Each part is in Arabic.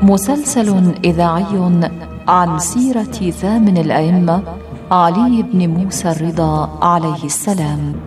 مسلسل إذاعي عن سيرة ثامن الأئمة علي بن موسى الرضا عليه السلام.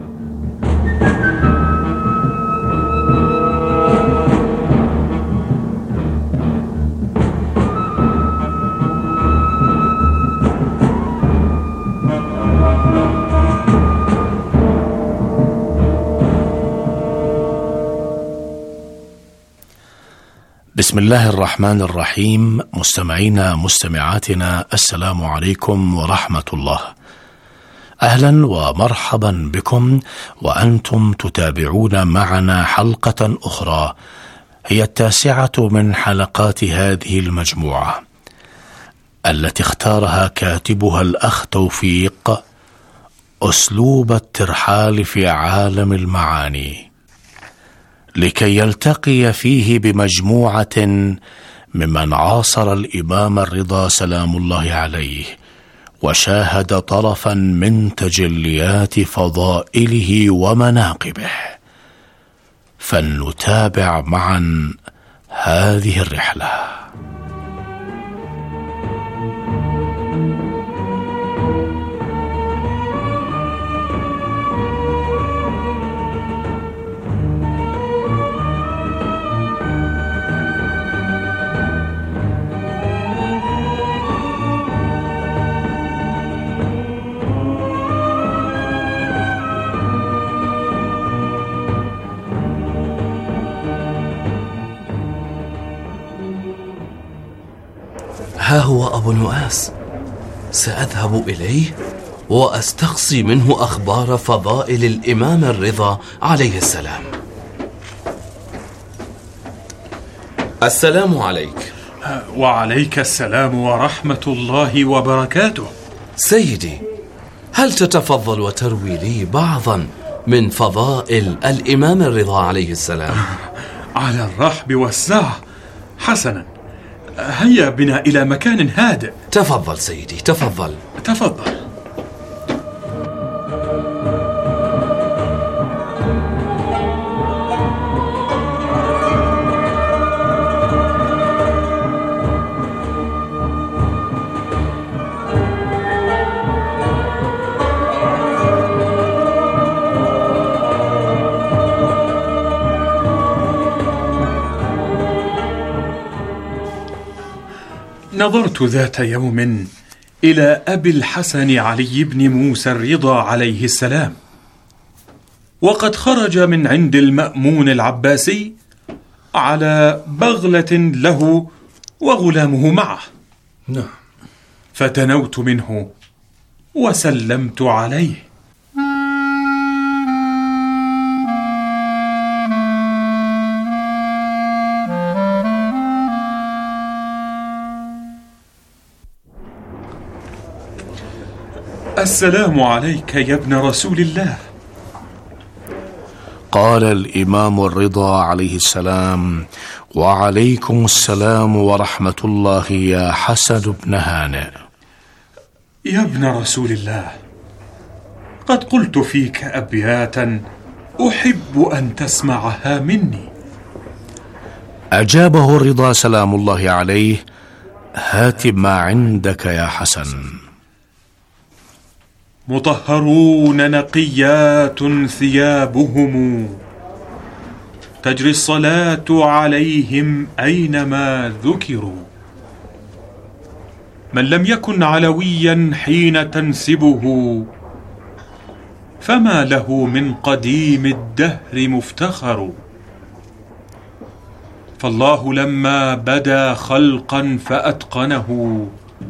بسم الله الرحمن الرحيم. مستمعينا مستمعاتنا، السلام عليكم ورحمة الله. أهلا ومرحبا بكم وأنتم تتابعون معنا حلقة أخرى، هي 9 من حلقات هذه المجموعة التي اختارها كاتبها الأخ توفيق، أسلوب الترحال في عالم المعاني، لكي يلتقي فيه بمجموعة ممن عاصر الإمام الرضا سلام الله عليه وشاهد طرفا من تجليات فضائله ومناقبه. فلنتابع معا هذه الرحلة. ها هو أبو نواس، سأذهب إليه وأستقصي منه أخبار فضائل الإمام الرضا عليه السلام. السلام عليك. وعليك السلام ورحمة الله وبركاته. سيدي، هل تتفضل وتروي لي بعضا من فضائل الإمام الرضا عليه السلام؟ على الرحب والسعة. حسنا، هيا بنا إلى مكان هادئ. تفضل سيدي، تفضل. تفضل. نظرت ذات يوم إلى أبي الحسن علي بن موسى الرضا عليه السلام، وقد خرج من عند المأمون العباسي على بغلة له وغلامه معه. فتنوت منه وسلمت عليه. السلام عليك يا ابن رسول الله. قال الإمام الرضا عليه السلام: وعليكم السلام ورحمة الله يا حسن بن هانئ. يا ابن رسول الله، قد قلت فيك أبياتا أحب أن تسمعها مني. أجابه الرضا سلام الله عليه: هات ما عندك يا حسن. مطهرون نقيات ثيابهم، تجري الصلاة عليهم أينما ذكروا. من لم يكن علويا حين تنسبه، فما له من قديم الدهر مفتخر. فالله لما بدا خلقا فأتقنه،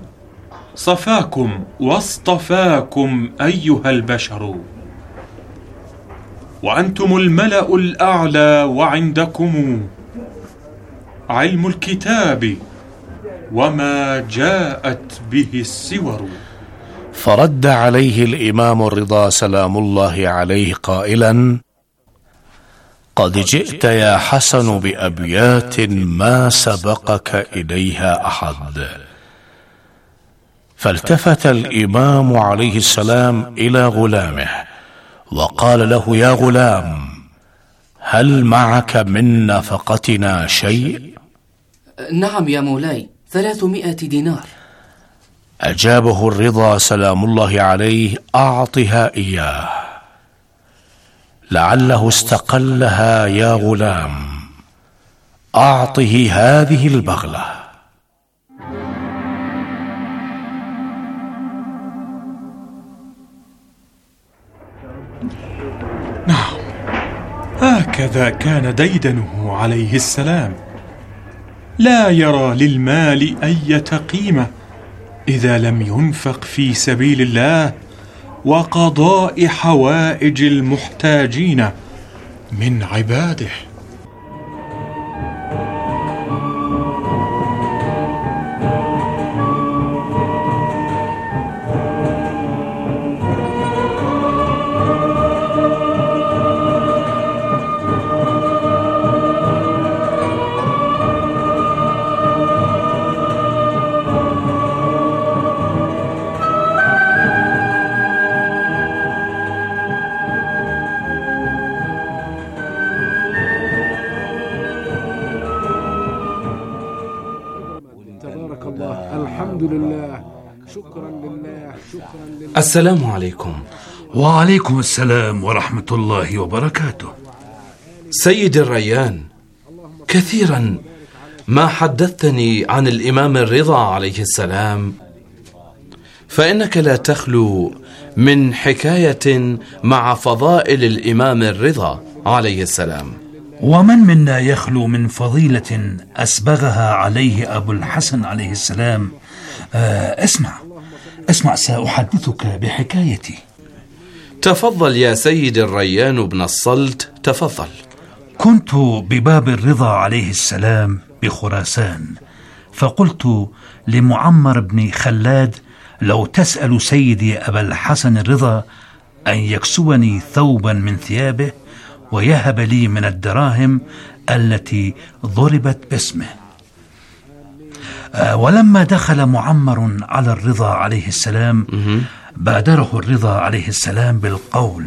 صفاكم واصطفاكم أيها البشر. وأنتم الملأ الأعلى، وعندكم علم الكتاب وما جاءت به السور. فرد عليه الإمام الرضا سلام الله عليه قائلا: قد جئت يا حسن بأبيات ما سبقك إليها أحد. فالتفت الإمام عليه السلام إلى غلامه وقال له: يا غلام، هل معك من نفقتنا شيء؟ نعم يا مولاي، 300 دينار. أجابه الرضا سلام الله عليه: أعطها إياه، لعله استقلها يا غلام، أعطه هذه البغلة. نعم، هكذا كان ديدنه عليه السلام، لا يرى للمال أي قيمة إذا لم ينفق في سبيل الله وقضاء حوائج المحتاجين من عباده. الحمد لله، شكرا لله، شكرا لله. السلام عليكم. وعليكم السلام ورحمة الله وبركاته. سيد الريان، كثيرا ما حدثتني عن الإمام الرضا عليه السلام، فإنك لا تخلو من حكاية مع فضائل الإمام الرضا عليه السلام. ومن منا يخلو من فضيلة أسبغها عليه أبو الحسن عليه السلام. اسمع سأحدثك بحكايتي. تفضل يا سيد الريان بن الصلت، تفضل. كنت بباب الرضا عليه السلام بخراسان، فقلت لمعمر بن خلاد: لو تسأل سيدي أبا الحسن الرضا أن يكسوني ثوبا من ثيابه ويهب لي من الدراهم التي ضربت باسمه. ولما دخل معمر على الرضا عليه السلام بادره الرضا عليه السلام بالقول: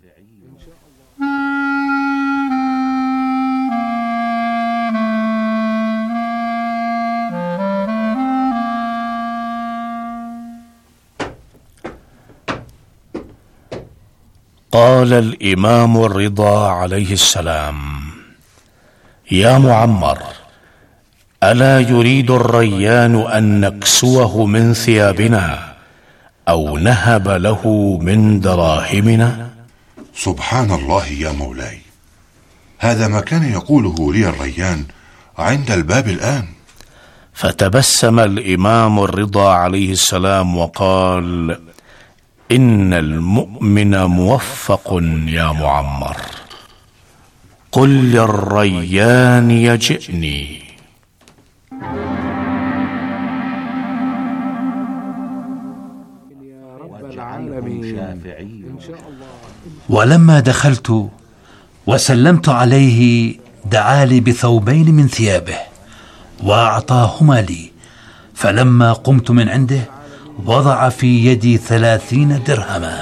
قال الإمام الرضا عليه السلام: يا معمر، ألا يريد الريان أن نكسوه من ثيابنا أو نهب له من دراهمنا؟ سبحان الله يا مولاي، هذا ما كان يقوله لي الريان عند الباب الآن. فتبسم الإمام الرضا عليه السلام وقال: إن المؤمن موفق يا معمر، قل للريان يجئني. يا رب العالمين، إن شاء الله. ولما دخلت وسلمت عليه دعا لي بثوبين من ثيابه وأعطاهما لي، فلما قمت من عنده وضع في يدي 30 درهما.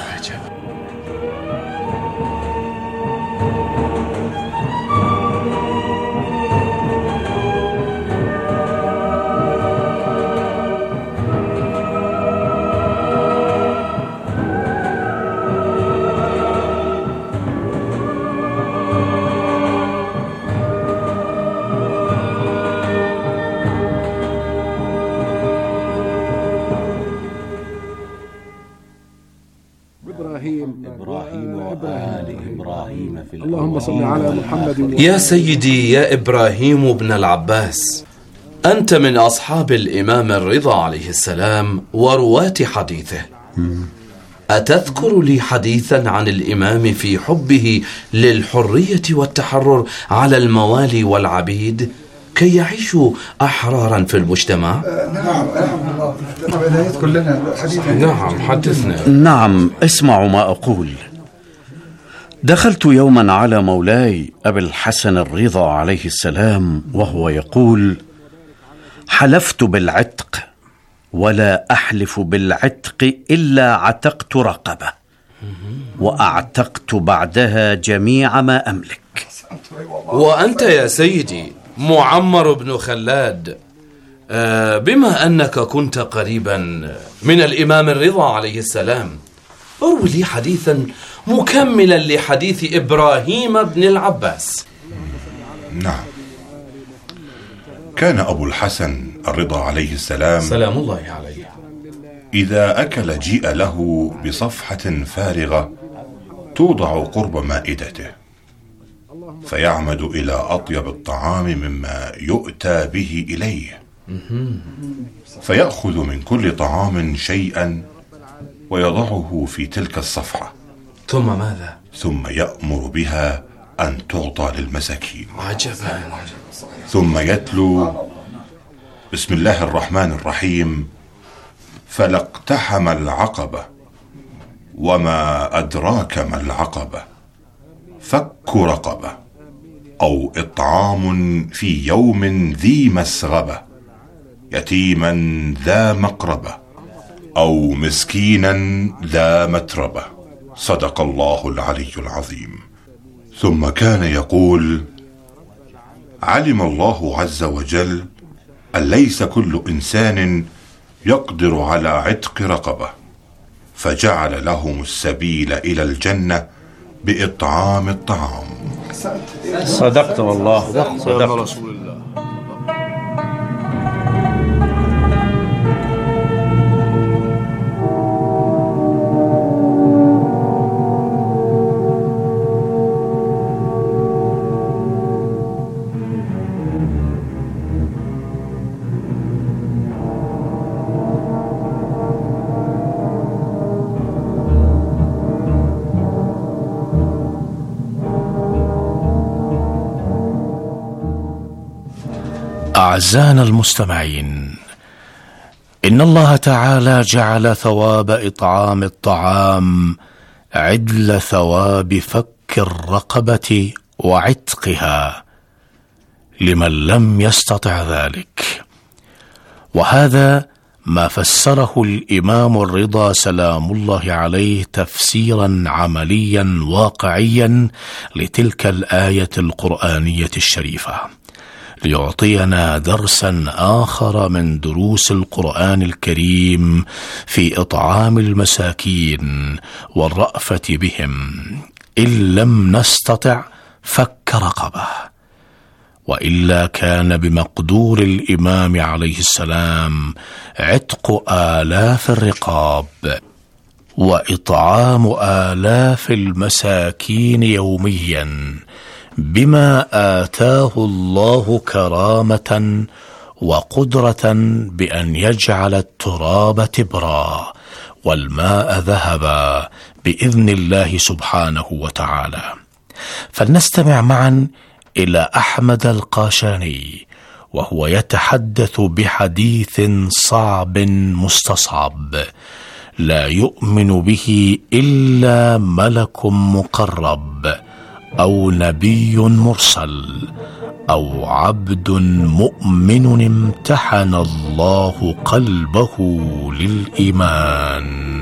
اللهم صل على محمد. يا سيدي يا إبراهيم بن العباس، أنت من أصحاب الإمام الرضا عليه السلام ورواة حديثه. أتذكر لي حديثا عن الإمام في حبه للحرية والتحرر على الموالي والعبيد كي يعيشوا أحرارا في المجتمع؟ نعم، حدثنا. نعم، اسمعوا ما أقول. دخلت يوما على مولاي أبي الحسن الرضا عليه السلام وهو يقول: حلفت بالعتق ولا أحلف بالعتق إلا عتقت رقبة، وأعتقت بعدها جميع ما أملك. وأنت يا سيدي معمر بن خلاد بما أنك كنت قريبا من الإمام الرضا عليه السلام، اروي لي حديثا مكملا لحديث إبراهيم بن العباس. نعم. كان أبو الحسن الرضا عليه السلام سلام الله عليه إذا أكل جيء له بصفحة فارغة توضع قرب مائدته، فيعمد إلى أطيب الطعام مما يؤتى به إليه، فيأخذ من كل طعام شيئا ويضعه في تلك الصفحة. ثم ماذا؟ ثم يأمر بها أن تعطى للمساكين. عجبا. ثم يتلو بسم الله الرحمن الرحيم: فلا اقتحم العقبة وما أدراك ما العقبة، فك رقبة أو إطعام في يوم ذي مسغبة، يتيما ذا مقربة أو مسكينا ذا متربة. صدق الله العلي العظيم. ثم كان يقول: علم الله عز وجل أن ليس كل إنسان يقدر على عتق رقبة، فجعل لهم السبيل إلى الجنة بإطعام الطعام. صدقت والله، صدقت رسول الله. أعزائنا المستمعين، إن الله تعالى جعل ثواب إطعام الطعام عدل ثواب فك الرقبة وعتقها لمن لم يستطع ذلك، وهذا ما فسره الإمام الرضا سلام الله عليه تفسيرا عمليا واقعيا لتلك الآية القرآنية الشريفة، ليعطينا درسا آخر من دروس القرآن الكريم في إطعام المساكين والرأفة بهم، إن لم نستطع فك رقبة، وإلا كان بمقدور الإمام عليه السلام عتق آلاف الرقاب وإطعام آلاف المساكين يوميا، بما آتاه الله كرامة وقدرة بأن يجعل التراب تبرا والماء ذهبا بإذن الله سبحانه وتعالى. فلنستمع معا إلى أحمد القاشاني وهو يتحدث بحديث صعب مستصعب لا يؤمن به إلا ملك مقرب أو نبي مرسل أو عبد مؤمن امتحن الله قلبه للإيمان.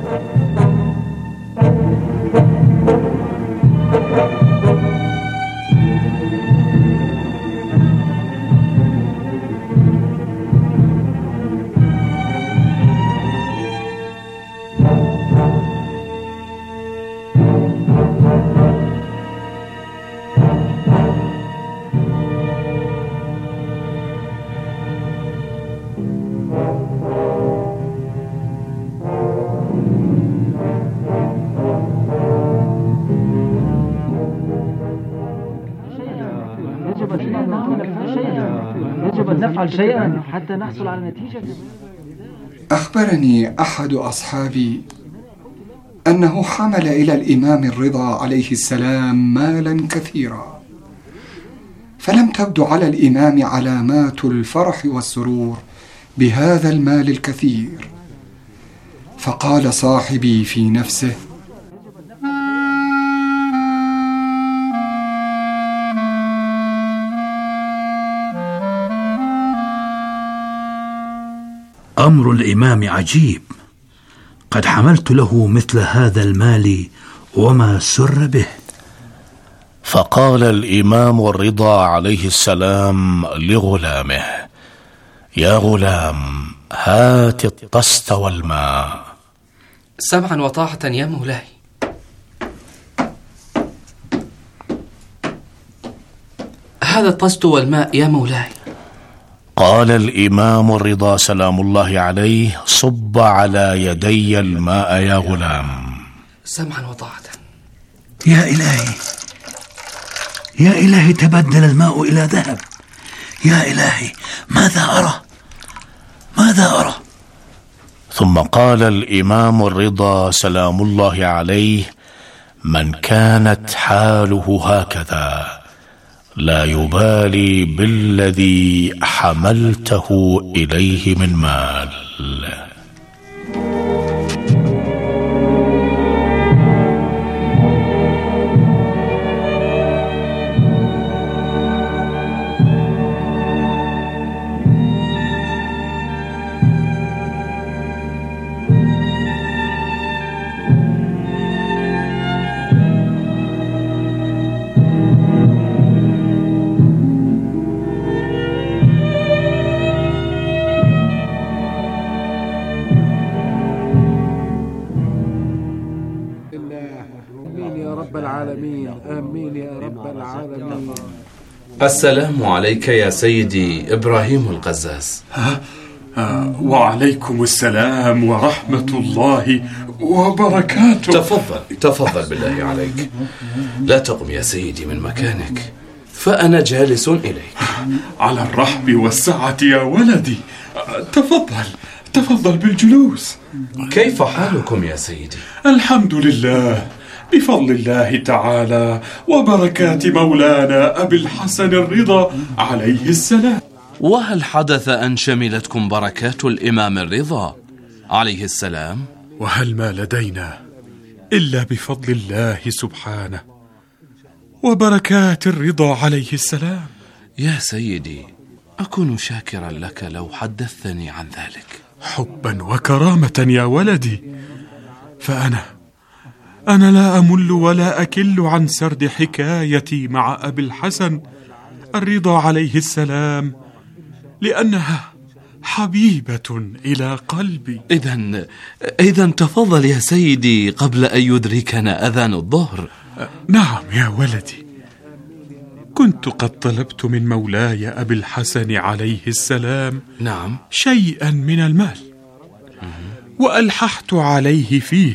يجب أن نفعل شيئا حتى نحصل على نتيجة. أخبرني أحد أصحابي أنه حمل إلى الإمام الرضا عليه السلام مالا كثيرا، فلم تبدو على الإمام علامات الفرح والسرور بهذا المال الكثير، فقال صاحبي في نفسه: أمر الإمام عجيب، قد حملت له مثل هذا المال وما سر به. فقال الإمام الرضا عليه السلام لغلامه: يا غلام، هات الطست والماء. سمعا وطاعة يا مولاي. هذا الطست والماء يا مولاي. قال الإمام الرضا سلام الله عليه: صب على يدي الماء يا غلام. سمعا وطاعة. يا إلهي، يا إلهي، تبدل الماء إلى ذهب. يا إلهي، ماذا أرى؟ ماذا أرى؟ ثم قال الإمام الرضا سلام الله عليه: من كانت حاله هكذا لا يبالي بالذي حملته إليه من مال. آمين يا رب العالمين. السلام عليك يا سيدي إبراهيم القزاز. وعليكم السلام ورحمة الله وبركاته. تفضل بالله عليك. لا تقم يا سيدي من مكانك، فأنا جالس إليك. على الرحب والسعة يا ولدي. تفضل بالجلوس. كيف حالكم يا سيدي؟ الحمد لله، بفضل الله تعالى وبركات مولانا أبي الحسن الرضا عليه السلام. وهل حدث أن شملتكم بركات الإمام الرضا عليه السلام؟ وهل ما لدينا إلا بفضل الله سبحانه وبركات الرضا عليه السلام. يا سيدي، أكون شاكرا لك لو حدثتني عن ذلك. حبا وكرامة يا ولدي، فأنا لا أمل ولا أكل عن سرد حكايتي مع أبي الحسن الرضا عليه السلام، لأنها حبيبة إلى قلبي. إذن تفضل يا سيدي قبل أن يدركنا أذان الظهر. نعم يا ولدي، كنت قد طلبت من مولاي أبي الحسن عليه السلام شيئا من المال، وألححت عليه فيه،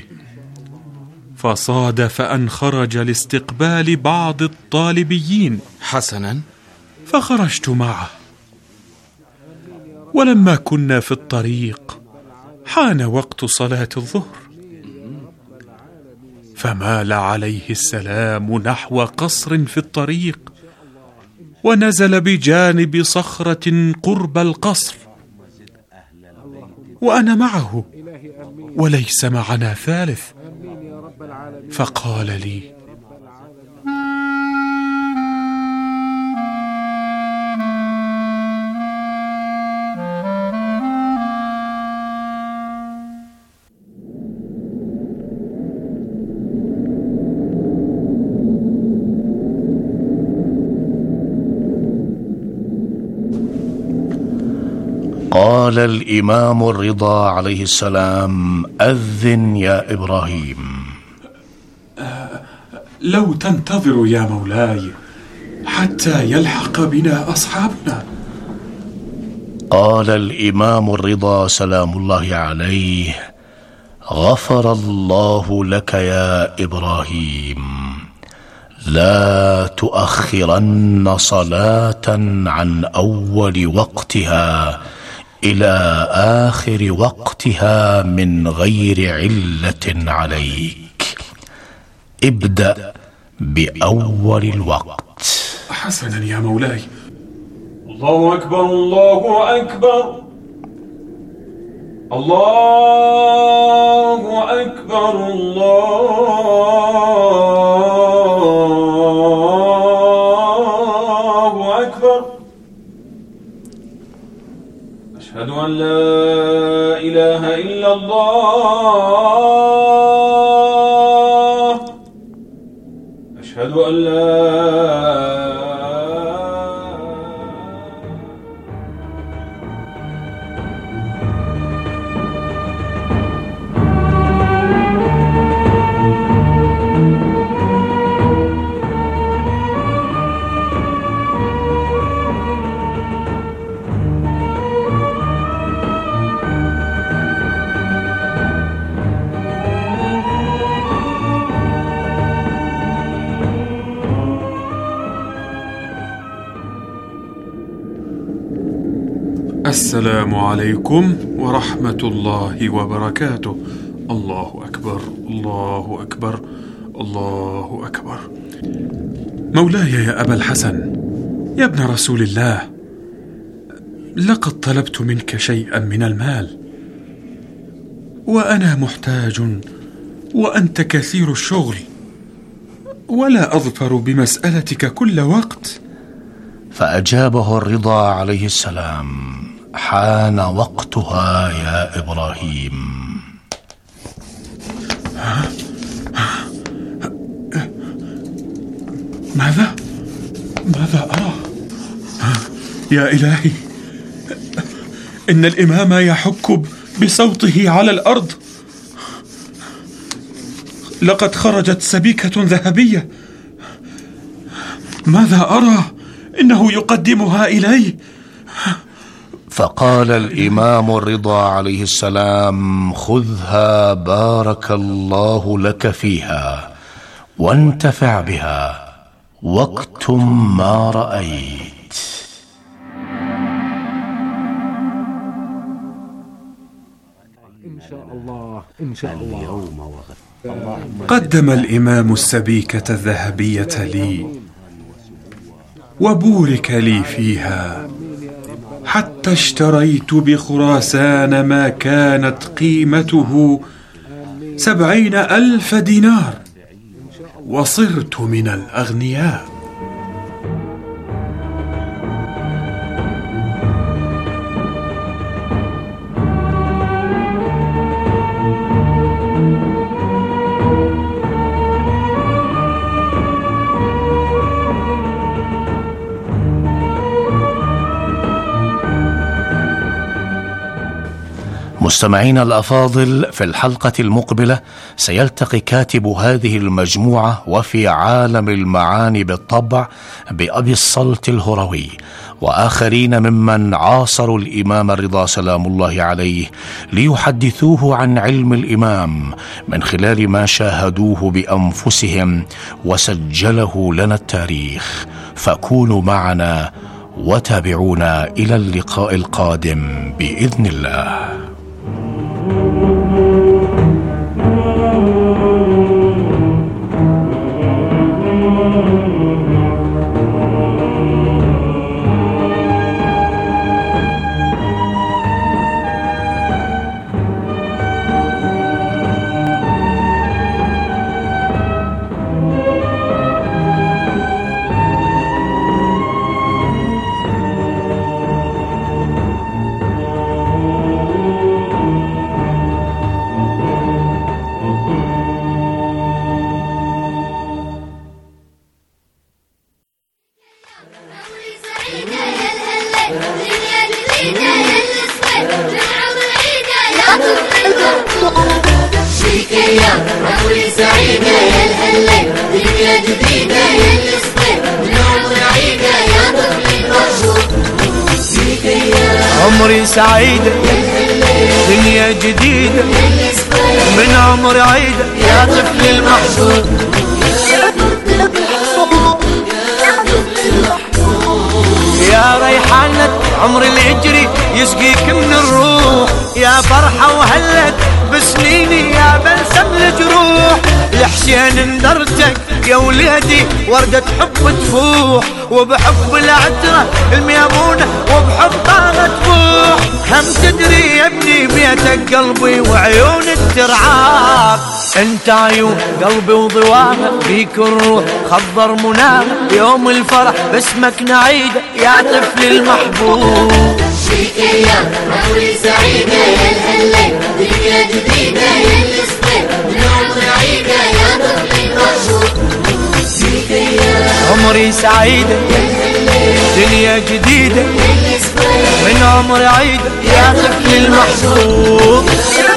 فصادف أن خرج لاستقبال بعض الطالبيين. حسنا، فخرجت معه، ولما كنا في الطريق حان وقت صلاة الظهر، فمال عليه السلام نحو قصر في الطريق، ونزل بجانب صخرة قرب القصر، وأنا معه وليس معنا ثالث، فقال لي: قال الإمام الرضا عليه السلام: أذن يا إبراهيم. لو تنتظر يا مولاي حتى يلحق بنا أصحابنا. قال الإمام الرضا سلام الله عليه: غفر الله لك يا إبراهيم، لا تؤخرن صلاة عن أول وقتها إلى آخر وقتها من غير علة عليك، ابدأ بأول الوقت. حسنا يا مولاي. الله أكبر، الله أكبر، الله أكبر، الله أكبر. أشهد أن لا إله إلا الله، أشهد أن لا السلام عليكم ورحمة الله وبركاته. الله أكبر، الله أكبر، الله أكبر. مولاي يا أبا الحسن، يا ابن رسول الله، لقد طلبت منك شيئا من المال، وأنا محتاج وأنت كثير الشغل، ولا أظفر بمسألتك كل وقت. فأجابه الرضا عليه السلام: حان وقتها يا إبراهيم. ماذا أرى؟ يا إلهي، إن الإمام يحك بصوته على الأرض. لقد خرجت سبيكة ذهبية. ماذا أرى؟ إنه يقدمها إلي. فقال الإمام الرضا عليه السلام: خذها بارك الله لك فيها، وانتفع بها، واكتم ما رأيت. إن شاء الله، إن شاء الله. قدم الإمام السبيكة الذهبية لي، وبورك لي فيها، حتى اشتريت بخراسان ما كانت قيمته 70,000 دينار، وصرت من الأغنياء. مستمعين الأفاضل، في الحلقة المقبلة سيلتقي كاتب هذه المجموعة وفي عالم المعاني بالطبع بأبي الصلت الهروي وآخرين ممن عاصروا الإمام الرضا سلام الله عليه ليحدثوه عن علم الإمام من خلال ما شاهدوه بأنفسهم وسجله لنا التاريخ. فكونوا معنا وتابعونا إلى اللقاء القادم بإذن الله. عمري سعيدة، دنيا جديدة، من عمر عيدة يا طفل المحظوظ. يا ريحانة عمر الهجري يسقيك من الروح، يا فرحة وهلت بسنيني يا بلسم الجروح. الحسين اندرتك يا وليدي وردة حب تفوح، وبحب العترة الميمونة وبحب طاغة تفوح. هم تدري يا ابني بيتك قلبي وعيونك ترعاك، انت عيون قلبي وضواها بيك الروح خضر مناها. يوم الفرح باسمك نعيدة يا طفل المحبوب. فيك ايام عمري سعيدة يا الهلة، دنيا جديدة يا الصغير، من عمر عيدة يا طفل المحبوب. فيك ايام عمري سعيدة يا الهلة، دنيا جديدة يا الصغير، من عمر عيدة يا طفل المحبوب.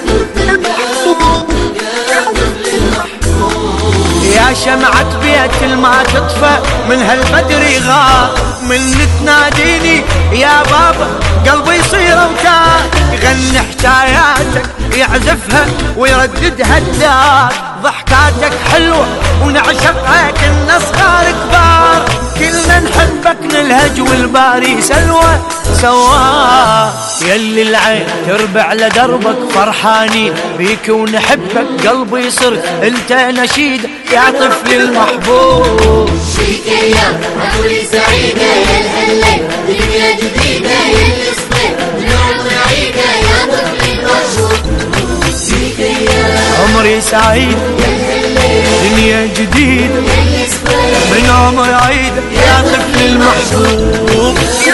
يا شمعة بيت ما تطفى من هالبدر يغار، من تناديني يا بابا قلبي يصير اوتار. يغني حكاياتك يعزفها ويرددها الدار، ضحكاتك حلوة ونعشقها كنا صغار كبار. كلنا نحبك نلهج والباري سلوى سوا، يلي العين تربع لدربك فرحانين بيك ونحبك قلبي صرت انت نشيد يا طفلي المحبوب. فيك ايام عمري سعيدة يا الهلال، دنيا جديدة يا الاسماء، من عمر عيدة يا طفلي المحبوب. فيك ايام عمري سعيد يا الهلال، دنيا جديدة يا الاسماء، من عمر عيدة يا طفلي المحبوب.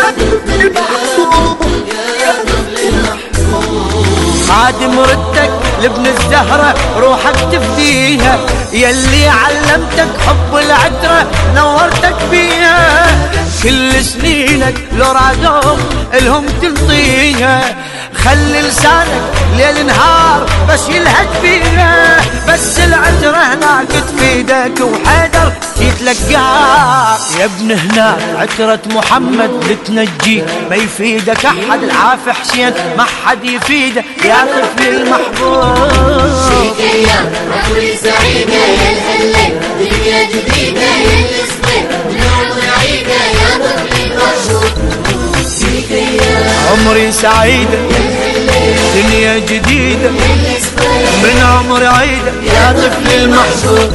خادم ردك لابن الزهرة روحك تفديها، يلي علمتك حب العترة نورتك بيها، كل سنينك لو رادوم الهم تنطيها، خلي لسانك ليل نهار بس يلهج فيها، بس العترة هناك تفيدك وحيدر يتلقاك يا ابن هناك عترة محمد لتنجيك، ما يفيدك احد العاف حسين ما حد يفيدك يا طفلي المحبوب. فيك ايام عمري سعيدة يا الهلال، دنيا جديدة يا الاسماء، من عمر عيدة يا طفلي المحبوب. فيك ايام عمري سعيدة دنيا جديدة من عمر عيدة يا طفلي المحبوب.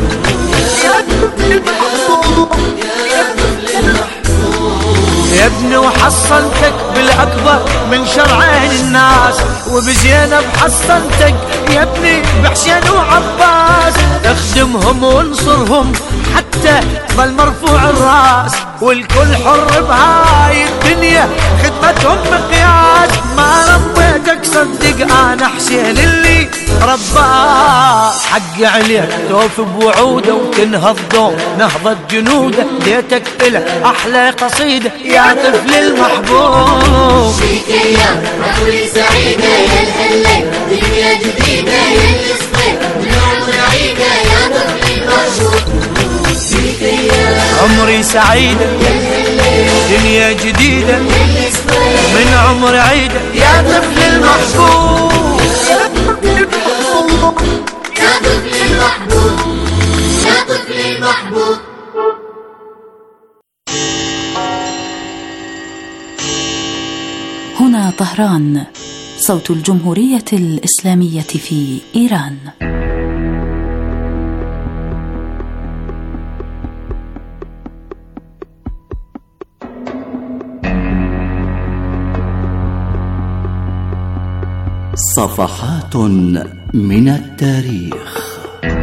يا ابني وحصلتك بالأكبر من شرعين الناس، وبزينب حصلتك يا ابني بحسين وعباس، اخدمهم وانصرهم حتى تظل مرفوع الراس، والكل حر بهاي الدنيا خدمتهم مقياس، ما ربيتك صدق انا حسين اللي رباك، حق عليك توف بوعوده وتنهض دوم نهضة جنوده، ليتك له احلى قصيدة يا طفل المحبوب. فيك ايام عمري سعيدة يا الهلال، دنيا جديدة يا الاسماء، من عمر عيدة يا طفل المحبوب. فيك ايام عمري سعيدة دنيا جديدة من عمر عيدة يا طفل المحبوب. يا طفل المحبوب، يا طفل المحبوب. هنا طهران، صوت الجمهورية الإسلامية في إيران. صفحات من التاريخ.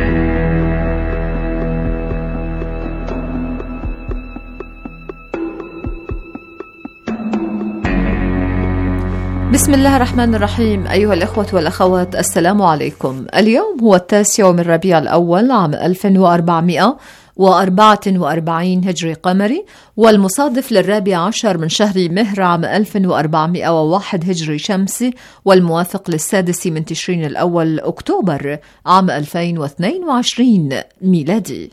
بسم الله الرحمن الرحيم. أيها الإخوة والأخوات، السلام عليكم. اليوم هو 9 من ربيع الأول عام 1444 هجري قمري، والمصادف ل14 من شهر مهر عام 1401 هجري شمسي، والموافق ل6 من تشرين الأول أكتوبر عام 2022 ميلادي.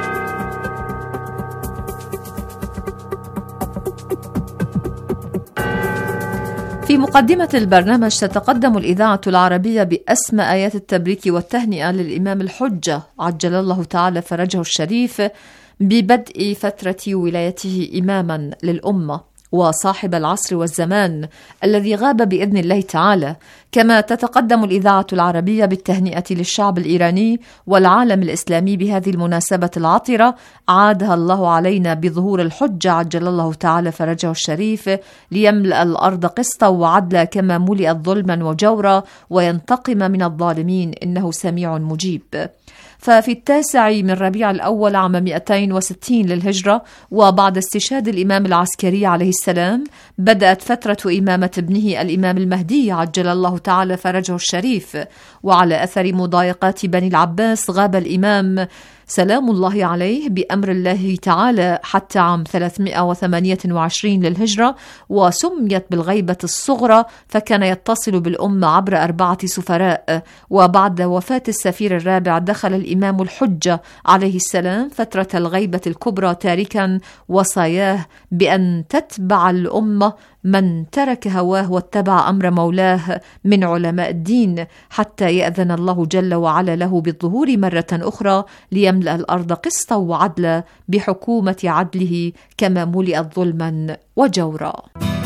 في مقدمة البرنامج تتقدم الإذاعة العربية بأسمى آيات التبريك والتهنئة للإمام الحجة عجل الله تعالى فرجه الشريف ببدء فترة ولايته إماما للأمة وصاحب العصر والزمان الذي غاب بإذن الله تعالى. كما تتقدم الإذاعة العربية بالتهنئة للشعب الإيراني والعالم الإسلامي بهذه المناسبة العطرة عادها الله علينا بظهور الحجة عجل الله تعالى فرجه الشريف ليملأ الأرض قسطا وعدلا كما ملئت ظلما وجورا وينتقم من الظالمين إنه سميع مجيب. ففي 9 من ربيع الأول عام 260 للهجرة، وبعد استشهاد الإمام العسكري عليه السلام، بدأت فترة إمامة ابنه الإمام المهدي عجل الله تعالى فرجه الشريف. وعلى أثر مضايقات بني العباس غاب الإمام سلام الله عليه بأمر الله تعالى حتى عام 328 للهجرة، وسميت بالغيبة الصغرى، فكان يتصل بالأمة عبر 4 سفراء. وبعد وفاة السفير الرابع دخل الإمام الحجة عليه السلام فترة الغيبة الكبرى، تاركا وصاياه بأن تتبع الأمة من ترك هواه واتبع أمر مولاه من علماء الدين حتى يأذن الله جل وعلا له بالظهور مرة أخرى ليملأ الأرض قسطا وعدلا بحكومة عدله كما ملئت ظلما وجورا.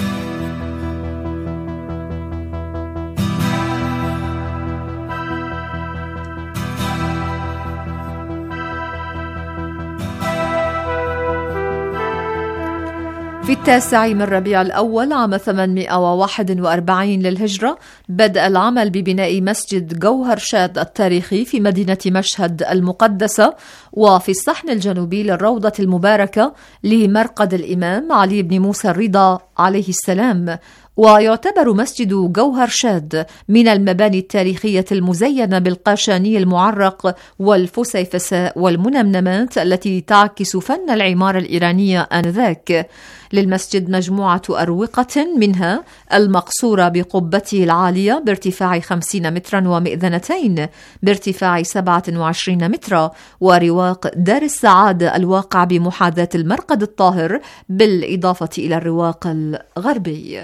في 9 من ربيع الأول عام 841 للهجرة بدأ العمل ببناء مسجد جوهر شاد التاريخي في مدينة مشهد المقدسة وفي الصحن الجنوبي للروضة المباركة لمرقد الإمام علي بن موسى الرضا عليه السلام. ويعتبر مسجد جوهر شاد من المباني التاريخية المزينة بالقاشاني المعرق والفسيفساء والمنمنمات التي تعكس فن العمارة الإيرانية آنذاك. للمسجد مجموعة أروقة منها المقصورة بقبته العالية بارتفاع 50 مترا ومئذنتين بارتفاع 27 مترا، ورواق دار السعادة الواقع بمحاذاة المرقد الطاهر بالإضافة إلى الرواق الغربي.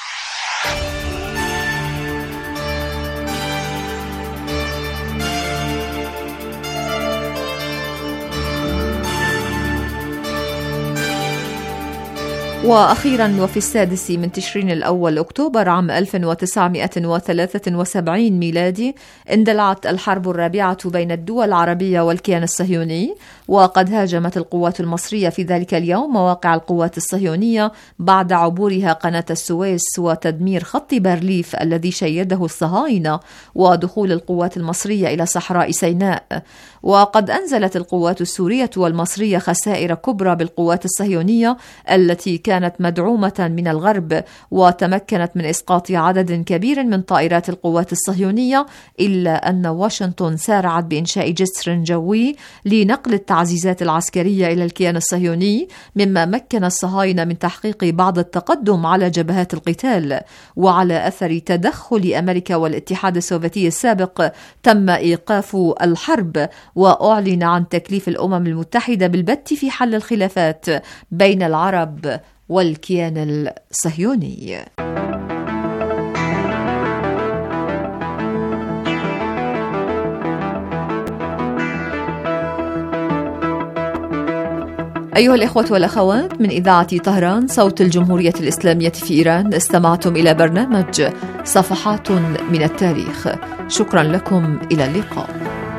وأخيرا وفي 6 من تشرين الأول أكتوبر عام 1973 ميلادي اندلعت الحرب الرابعة بين الدول العربية والكيان الصهيوني، وقد هاجمت القوات المصرية في ذلك اليوم مواقع القوات الصهيونية بعد عبورها قناة السويس وتدمير خط بارليف الذي شيده الصهاينة ودخول القوات المصرية إلى صحراء سيناء. وقد أنزلت القوات السورية والمصرية خسائر كبرى بالقوات الصهيونية التي كانت مدعومة من الغرب، وتمكنت من إسقاط عدد كبير من طائرات القوات الصهيونية، إلا أن واشنطن سارعت بإنشاء جسر جوي لنقل التعزيزات العسكرية إلى الكيان الصهيوني، مما مكن الصهاينة من تحقيق بعض التقدم على جبهات القتال. وعلى أثر تدخل أمريكا والاتحاد السوفيتي السابق تم إيقاف الحرب، وأعلن عن تكليف الأمم المتحدة بالبت في حل الخلافات بين العرب والكيان الصهيوني. أيها الإخوة والأخوات، من إذاعة طهران صوت الجمهورية الإسلامية في إيران، استمعتم إلى برنامج صفحات من التاريخ. شكرا لكم، إلى اللقاء.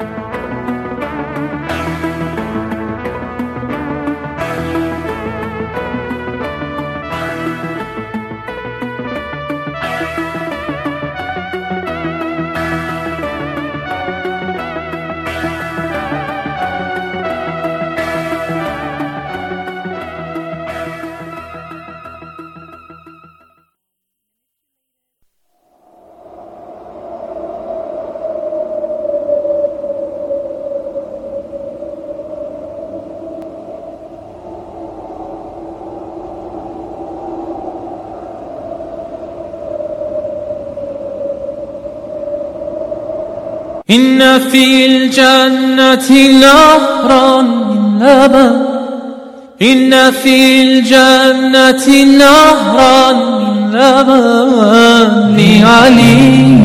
إن في الجنة نهرا من لبن، إن في الجنة نهرا من لبن، لعلي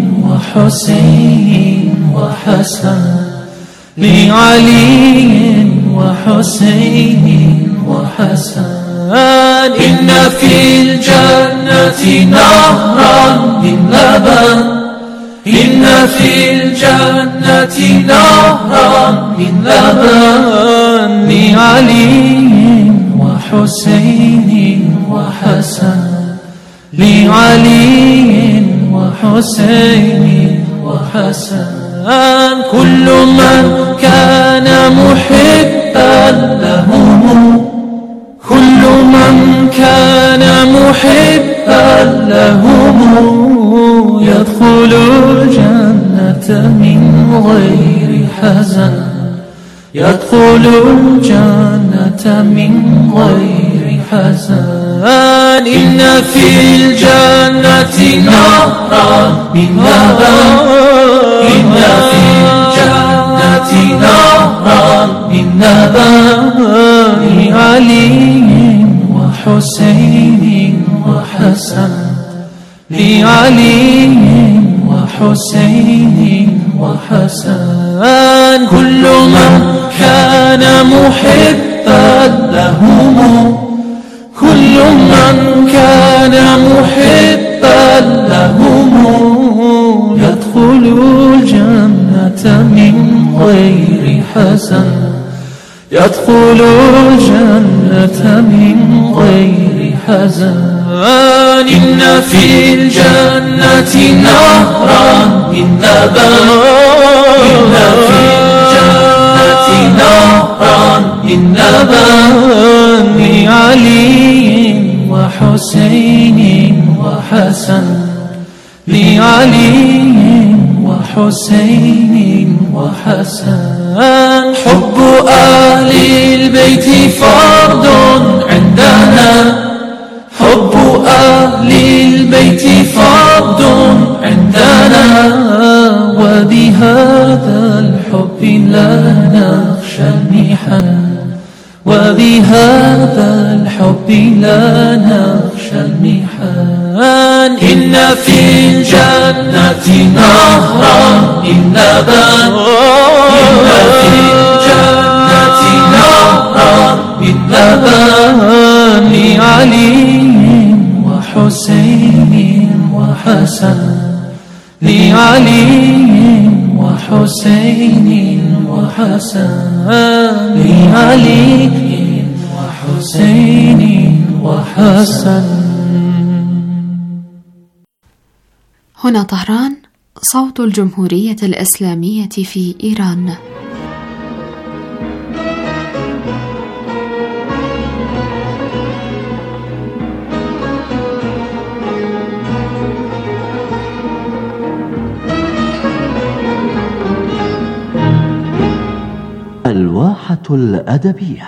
وحسين وحسن، لعلي وحسين وحسن. إن في الجنة نهرا من لبن، إن في الجنة نهرا من لبن، لعلي وحسين وحسن، لعلي وحسين وحسن. كل من كان محبا لهم، كل من كان محبا لهم، يدخل الجنة من غير حزن، يدخل الجنة من غير حزن. إن في الجنة نهرا من لبن، إن في الجنة نهرا من لبن، لعلي وحسين وحسن. وحسن لعلي وحسين وحسن كل من كان محبا لهم كل من كان محبا لهم يدخل الجنة من غير حسن يدخل الجنة من غير حزن إن في الجنة نهرا من لبن إن في الجنة نهرا من لبن لعلي وحسين وحسن لعلي وحسين وحسن حب أهل البيت فرض عندنا حب أهل البيت فرض عندنا وبهذا الحب لا نخشى المحن وبهذا الحب لا نخشى المحن إن في الجنة نهرا من لبن إن في الجنة نهرا من لبن لعلي وحسين وحسن لعلي وحسين وحسن لعلي وحسين وحسن. هنا طهران، صوت الجمهورية الإسلامية في إيران. الواحة الأدبية.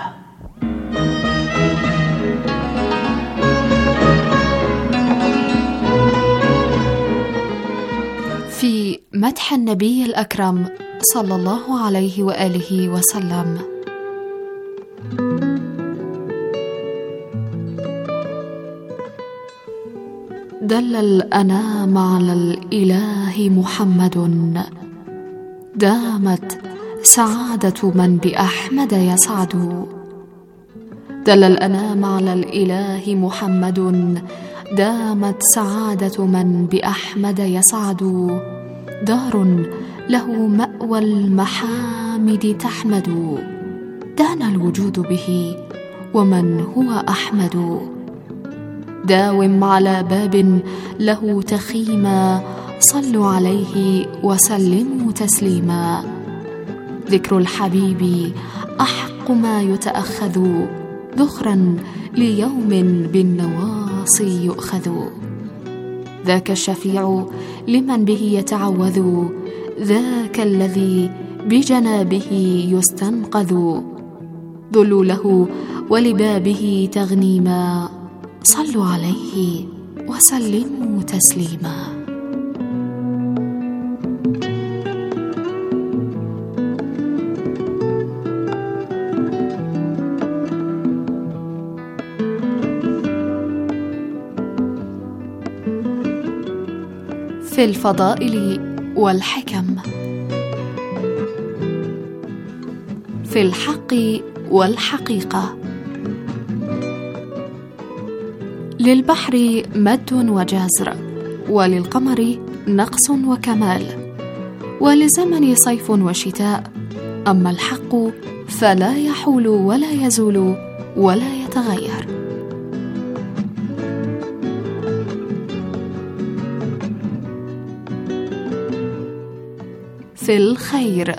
في مدح النبي الأكرم صلى الله عليه وآله وسلم. دل الأنام على الإله محمد، دامت سعادة من بأحمد يسعد. دل الأنام على الإله محمد، دامت سعادة من بأحمد يسعد. دار له مأوى المحامد تحمد، دان الوجود به ومن هو أحمد. داوم على باب له تخيما، صلوا عليه وسلموا تسليما. ذكر الحبيب أحق ما يتأخذ، ذخرا ليوم بالنواصي يؤخذ. ذاك الشفيع لمن به يتعوذ، ذاك الذي بجنابه يستنقذ. ذلوا له ولبابه تغنيما، صلوا عليه وسلموا تسليما. في الفضائل والحكم. في الحق والحقيقة. للبحر مد وجزر، وللقمر نقص وكمال، ولزمن صيف وشتاء. أما الحق فلا يحول ولا يزول ولا يتغير. في الخير.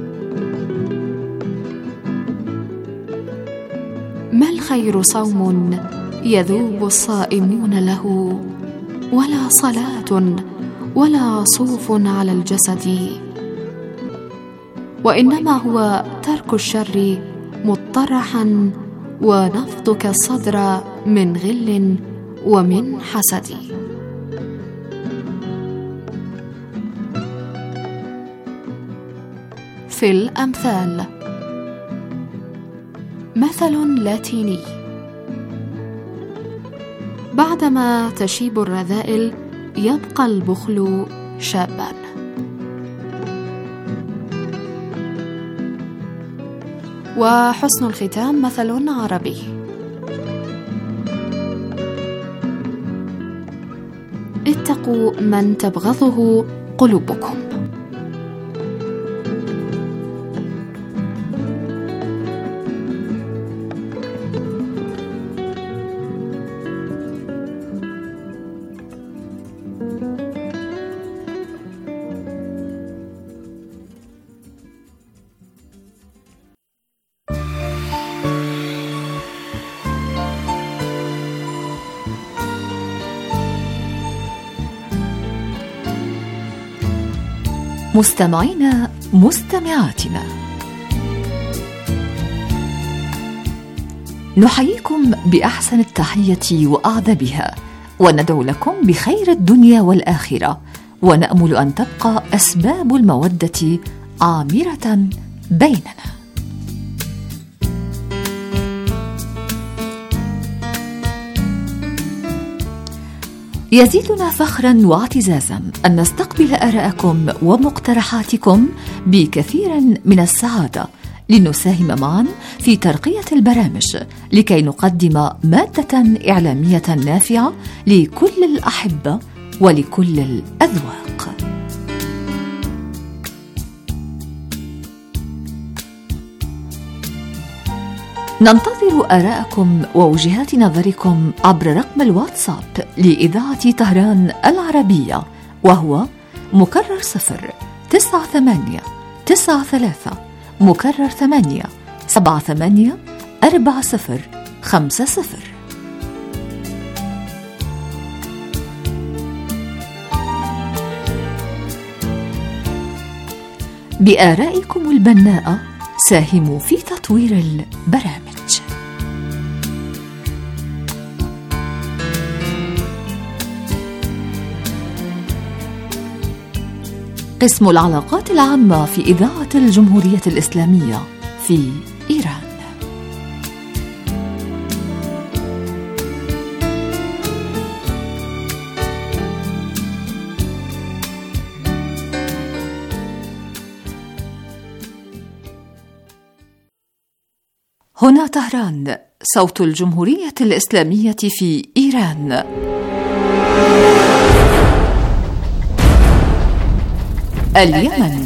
ما الخير صوم يذوب الصائمون له، ولا صلاة ولا صوف على الجسد، وإنما هو ترك الشر مطرحا، ونفضك الصدر من غل ومن حسد. في الأمثال. مثل لاتيني: وبعدما تشيب الرذائل يبقى البخل شابا. وحسن الختام مثل عربي: اتقوا من تبغضه قلوبكم. مستمعينا مستمعاتنا، نحييكم بأحسن التحية وأعذبها، وندعو لكم بخير الدنيا والآخرة، ونأمل أن تبقى أسباب المودة عامرة بيننا. يزيدنا فخرا واعتزازا أن نستقبل آراءكم ومقترحاتكم بكثير من السعادة، لنساهم معا في ترقية البرامج لكي نقدم مادة إعلامية نافعة لكل الأحبة ولكل الأذواق. ننتظر آراءكم ووجهات نظركم عبر رقم الواتساب لإذاعة طهران العربية، وهو مكرر 09893 مكرر 8784050. بآرائكم البناءة ساهموا في تطوير البرامج. قسم العلاقات العامة في إذاعة الجمهورية الإسلامية في إيران. هنا طهران، صوت الجمهورية الإسلامية في إيران. اليمن،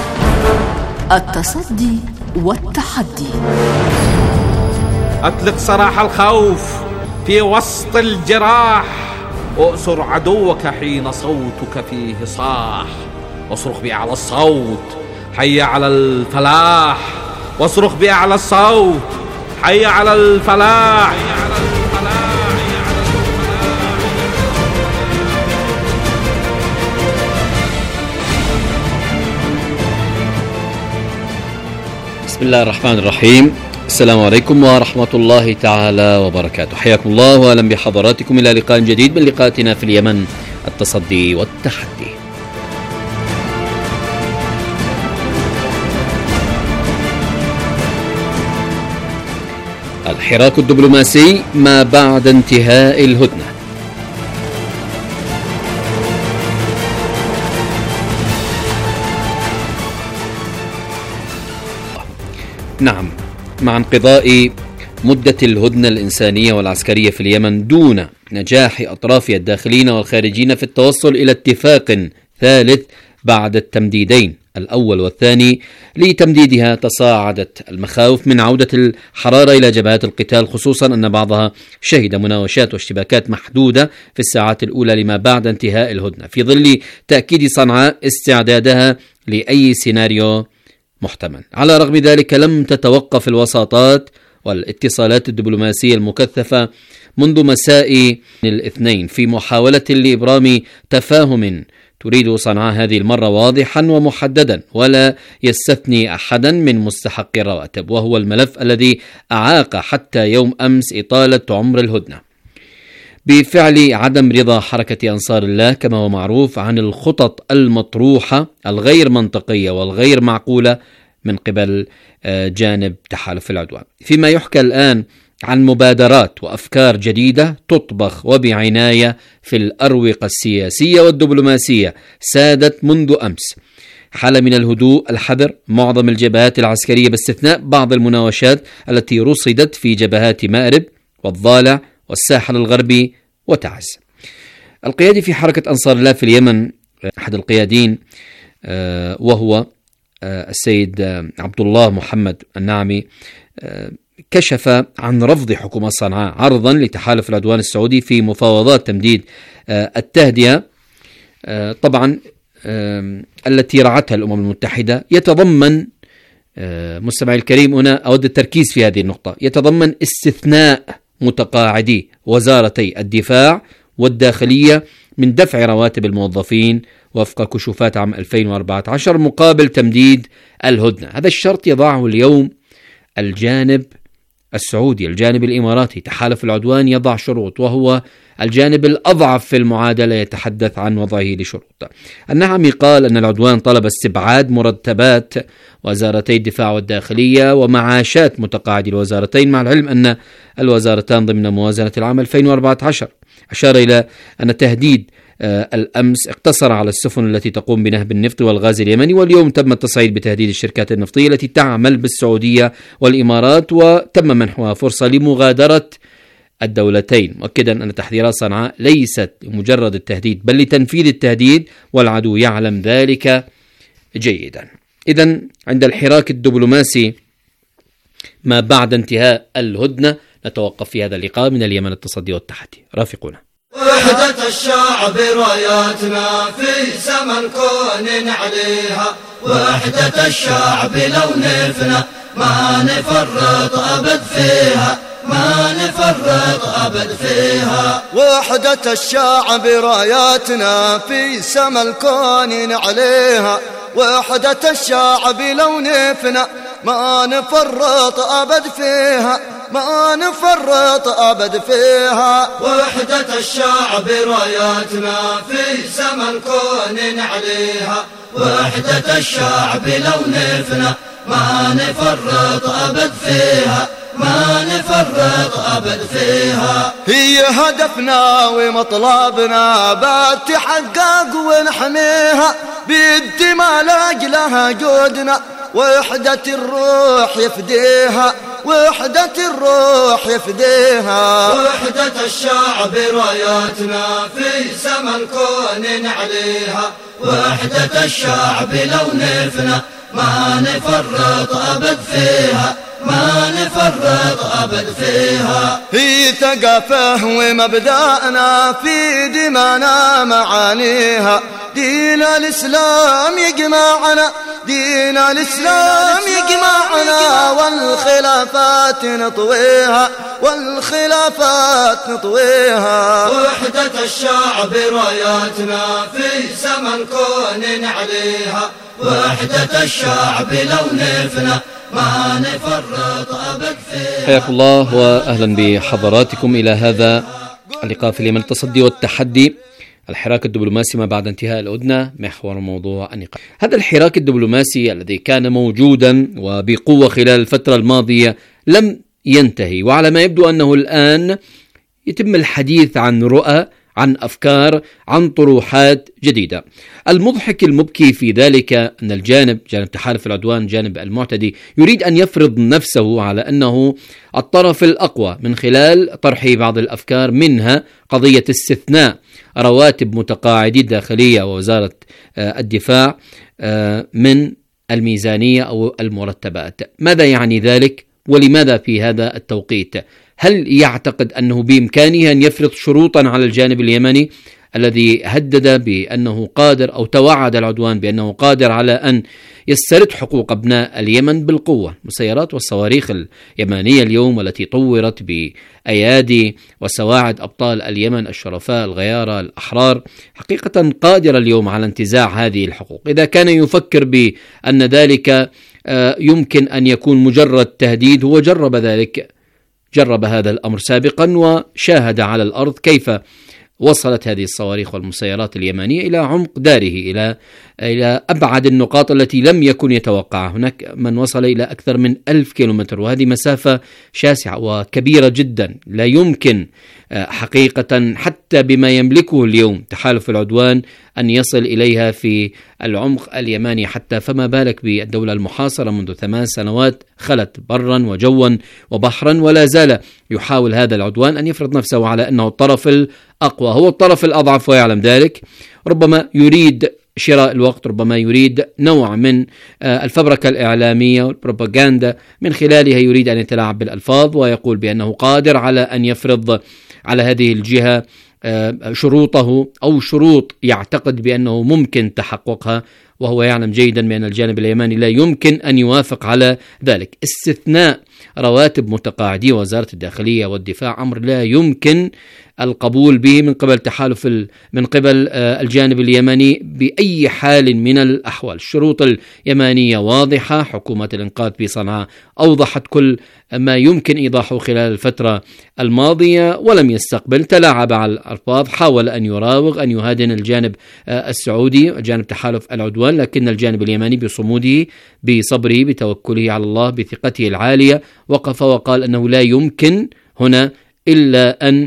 التصدي والتحدي. أطلق سراح الخوف في وسط الجراح، أؤسر عدوك حين صوتك فيه صاح، واصرخ بأعلى الصوت حي على الفلاح، واصرخ بأعلى الصوت حي على الفلاح. بسم الله الرحمن الرحيم. السلام عليكم ورحمة الله تعالى وبركاته. حياكم الله وأهلا بحضراتكم إلى لقاء جديد من لقاءاتنا في اليمن، التصدي والتحدي. الحراك الدبلوماسي ما بعد انتهاء الهدنة. نعم، مع انقضاء مدة الهدنة الإنسانية والعسكرية في اليمن دون نجاح أطرافها الداخلين والخارجين في التوصل إلى اتفاق ثالث بعد التمديدين الأول والثاني لتمديدها، تصاعدت المخاوف من عودة الحرارة إلى جبهات القتال، خصوصا أن بعضها شهد مناوشات واشتباكات محدودة في الساعات الأولى لما بعد انتهاء الهدنة، في ظل تأكيد صنعاء استعدادها لأي سيناريو محتمل. على رغم ذلك لم تتوقف الوساطات والاتصالات الدبلوماسية المكثفة منذ مساء الاثنين في محاولة لإبرام تفاهم تريد صنعاء هذه المرة واضحا ومحددا ولا يستثني أحدا من مستحق الرواتب، وهو الملف الذي أعاق حتى يوم أمس إطالة عمر الهدنة بفعل عدم رضا حركة أنصار الله، كما هو معروف، عن الخطط المطروحة الغير منطقية والغير معقولة من قبل جانب تحالف العدوان. فيما يحكى الآن عن مبادرات وأفكار جديدة تطبخ وبعناية في الأروقة السياسية والدبلوماسية سادت منذ أمس. حالة من الهدوء الحذر معظم الجبهات العسكرية باستثناء بعض المناوشات التي رصدت في جبهات مأرب والضالع والساحل الغربي وتعز. القيادي في حركة أنصار الله في اليمن أحد القيادين وهو السيد عبد الله محمد النعمي كشف عن رفض حكومة صنعاء عرضا لتحالف العدوان السعودي في مفاوضات تمديد التهدئة طبعا التي رعتها الأمم المتحدة. يتضمن مستمعي الكريم، هنا أود التركيز في هذه النقطة، يتضمن استثناء متقاعدي وزارتي الدفاع والداخلية من دفع رواتب الموظفين وفق كشوفات عام 2014 مقابل تمديد الهدنة. هذا الشرط يضعه اليوم الجانب السعودي. الجانب الإماراتي تحالف العدوان يضع شروط، وهو الجانب الأضعف في المعادلة يتحدث عن وضعه لشروط. النعمي قال أن العدوان طلب استبعاد مرتبات وزارتي الدفاع والداخلية ومعاشات متقاعدي الوزارتين، مع العلم أن الوزارتان ضمن موازنة العام 2014. أشار إلى أن تهديد الأمس اقتصر على السفن التي تقوم بنهب النفط والغاز اليمني، واليوم تم التصعيد بتهديد الشركات النفطية التي تعمل بالسعودية والإمارات، وتم منحها فرصة لمغادرة الدولتين، مؤكدا أن تحذيرات صنعاء ليست لمجرد التهديد بل لتنفيذ التهديد، والعدو يعلم ذلك جيدا. إذن عند الحراك الدبلوماسي ما بعد انتهاء الهدنة نتوقف في هذا اللقاء. من اليمن التصدي والتحدي، رافقونا. وحدة الشعب راياتنا في سما الكون عليها، وحدة الشعب لو نفنا ما نفرط أبد فيها، ما نفرط أبد فيها. وحدة الشعب راياتنا في سما الكون عليها، وحدة الشعب لو نفنا ما نفرط أبد فيها، ما نفرط أبد فيها. وحدة الشعب راياتنا في سما الكون عليها، وحدة الشعب لو نفنا ما نفرط أبد فيها، ما نفرط أبد فيها. هي هدفنا ومطلبنا بتحقق ونحميها، بالدماء لأجلها جودنا وحدة الروح يفديها، وحدة الروح يفديها. وحدة الشعب راياتنا في سما الكون عليها، وحدة الشعب لو نفنا ما نفرط أبد فيها، ما نفرط أبد فيها. هي ثقافة ومبدأنا في دمانا معانيها، دين الإسلام يجمعنا، دين الإسلام يجمعنا، والخلافات نطويها، والخلافات نطويها. وحدة الشعب راياتنا في سما الكون عليها، وحدة الشعب لو نفنا ما نفرط أبد فيها. حياكم الله وأهلا بحضراتكم إلى هذا اللقاء في اليمن التصدي والتحدي، الحراك الدبلوماسي ما بعد انتهاء الهدنة، محور موضوع النقاش. هذا الحراك الدبلوماسي الذي كان موجودا وبقوة خلال الفترة الماضية لم ينتهي، وعلى ما يبدو أنه الآن يتم الحديث عن رؤى، عن أفكار، عن طروحات جديدة. المضحك المبكي في ذلك أن جانب تحالف العدوان، جانب المعتدي، يريد أن يفرض نفسه على أنه الطرف الأقوى من خلال طرحه بعض الأفكار، منها قضية استثناء رواتب متقاعدي الداخلية ووزارة الدفاع من الميزانية أو المرتبات. ماذا يعني ذلك؟ ولماذا في هذا التوقيت؟ هل يعتقد أنه بإمكانه أن يفرض شروطا على الجانب اليمني الذي هدد بأنه قادر، أو توعد العدوان بأنه قادر على أن يسترد حقوق أبناء اليمن بالقوة؟ مسيرات والصواريخ اليمنية اليوم والتي طورت بأيادي وسواعد أبطال اليمن الشرفاء الغيارى الأحرار حقيقة قادرة اليوم على انتزاع هذه الحقوق. إذا كان يفكر بأن ذلك يمكن أن يكون مجرد تهديد، هو جرب ذلك، جرب هذا الأمر سابقا وشاهد على الأرض كيف وصلت هذه الصواريخ والمسيرات اليمانية إلى عمق داره، إلى أبعد النقاط التي لم يكن يتوقعها. هناك من وصل إلى أكثر من 1000 كيلومتر، وهذه مسافة شاسعة وكبيرة جدا، لا يمكن حقيقة حتى بما يملكه اليوم تحالف العدوان أن يصل إليها في العمق اليماني حتى، فما بالك بالدولة المحاصرة منذ 8 سنوات خلت برا وجوا وبحرا، ولا زال يحاول هذا العدوان أن يفرض نفسه على أنه الطرف الأقوى، هو الطرف الأضعف ويعلم ذلك. ربما يريد شراء الوقت، ربما يريد نوع من الفبركة الإعلامية والبروباغندا، من خلالها يريد أن يتلاعب بالألفاظ ويقول بأنه قادر على أن يفرض على هذه الجهة شروطه أو شروط يعتقد بأنه ممكن تحققها، وهو يعلم جيدا بأن الجانب اليماني لا يمكن أن يوافق على ذلك. استثناء رواتب متقاعدي وزارة الداخلية والدفاع أمر لا يمكن القبول به من قبل الجانب اليمني بأي حال من الأحوال. الشروط اليمانية واضحة، حكومة الإنقاذ في صنعاء أوضحت كل ما يمكن إيضاحه خلال الفترة الماضية ولم يستقبل، تلاعب على الألفاظ، حاول أن يراوغ، أن يهادن الجانب السعودي جانب تحالف العدوان، لكن الجانب اليماني بصموده، بصبره، بتوكله على الله، بثقته العالية وقف وقال أنه لا يمكن هنا إلا أن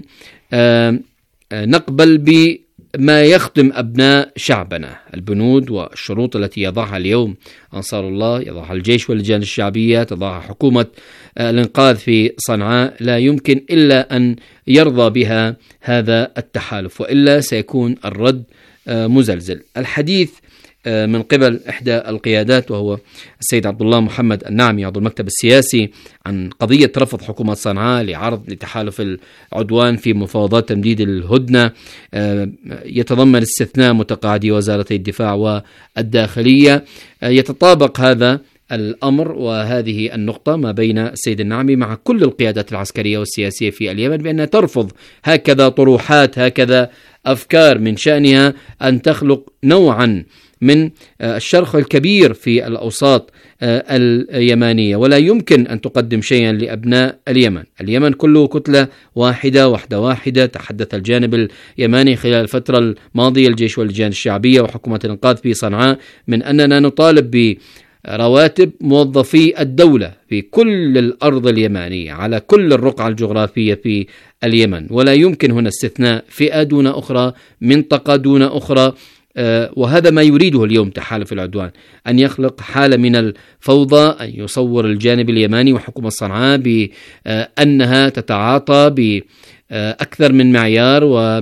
نقبل بما يخدم أبناء شعبنا. البنود والشروط التي يضعها اليوم أنصار الله، يضعها الجيش واللجان الشعبية، تضعها حكومة الإنقاذ في صنعاء، لا يمكن إلا أن يرضى بها هذا التحالف، وإلا سيكون الرد مزلزل. الحديث من قبل إحدى القيادات وهو السيد عبد الله محمد النعمي عضو المكتب السياسي عن قضية رفض حكومة صنعاء لعرض لتحالف العدوان في مفاوضات تمديد الهدنة يتضمن استثناء متقاعدي وزارتي الدفاع والداخلية. يتطابق هذا الأمر وهذه النقطة ما بين السيد النعمي مع كل القيادات العسكرية والسياسية في اليمن بأنها ترفض هكذا طروحات، هكذا أفكار من شأنها أن تخلق نوعا من الشرخ الكبير في الأوساط اليمانية، ولا يمكن أن تقدم شيئا لأبناء اليمن. اليمن كله كتلة واحدة. تحدث الجانب اليماني خلال الفترة الماضية الجيش واللجان الشعبية وحكومة الإنقاذ في صنعاء من أننا نطالب برواتب موظفي الدولة في كل الأرض اليمانية على كل الرقعة الجغرافية في اليمن، ولا يمكن هنا استثناء فئة دون أخرى، منطقة دون أخرى. وهذا ما يريده اليوم تحالف العدوان، أن يخلق حالة من الفوضى، أن يصور الجانب اليماني وحكومة صنعاء بأنها تتعاطى بأكثر من معيار